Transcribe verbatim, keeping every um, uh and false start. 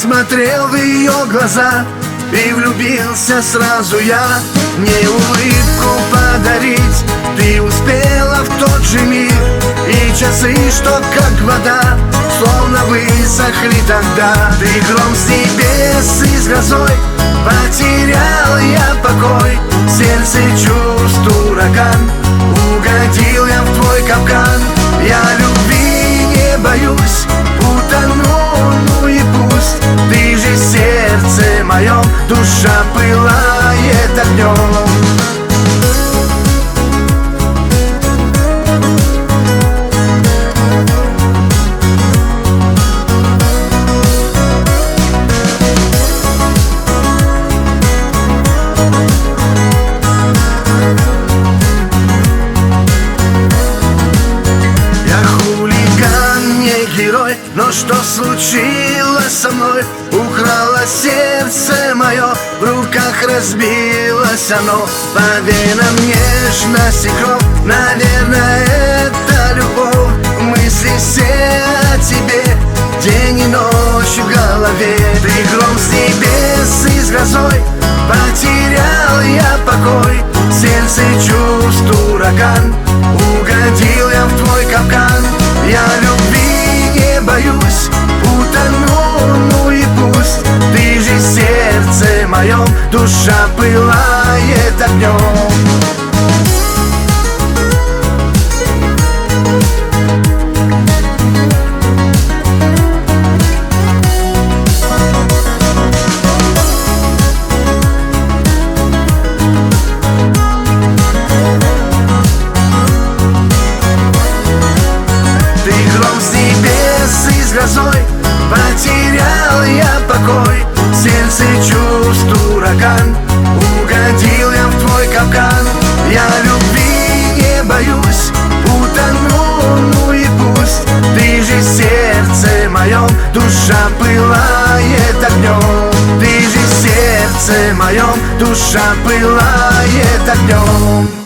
посмотрел в ее глаза и влюбился сразу я. Мне улыбку подарить ты успела в тот же миг, и часы, что как вода, словно высохли тогда. Ты гром с небес и с грозой, потерял я покой. В сердце чувств ураган, угодил я в твой капкан. Я любви не боюсь, утону, ну и пусть. Ты же сердце моем, душа пылает огнем. Но что случилось со мной? Украло сердце мое, в руках разбилось оно. По венам нежность и кровь, наверное, это любовь. Мысли все о тебе, день и ночь в голове. Ты гром с небес и с грозой, потерял я покой. В сердце чувств ураган, угодил я в твой капкан. Я любви не боюсь, утону, ну и пусть. Ты же сердце моем, душа пылает огнем. Потерял я покой, в сердце чувств ураган, угодил я в твой капкан. Я любви не боюсь, утону, ну и пусть. Ты же сердце моем, душа пылает огнем. Ты же сердце моем, душа пылает огнем.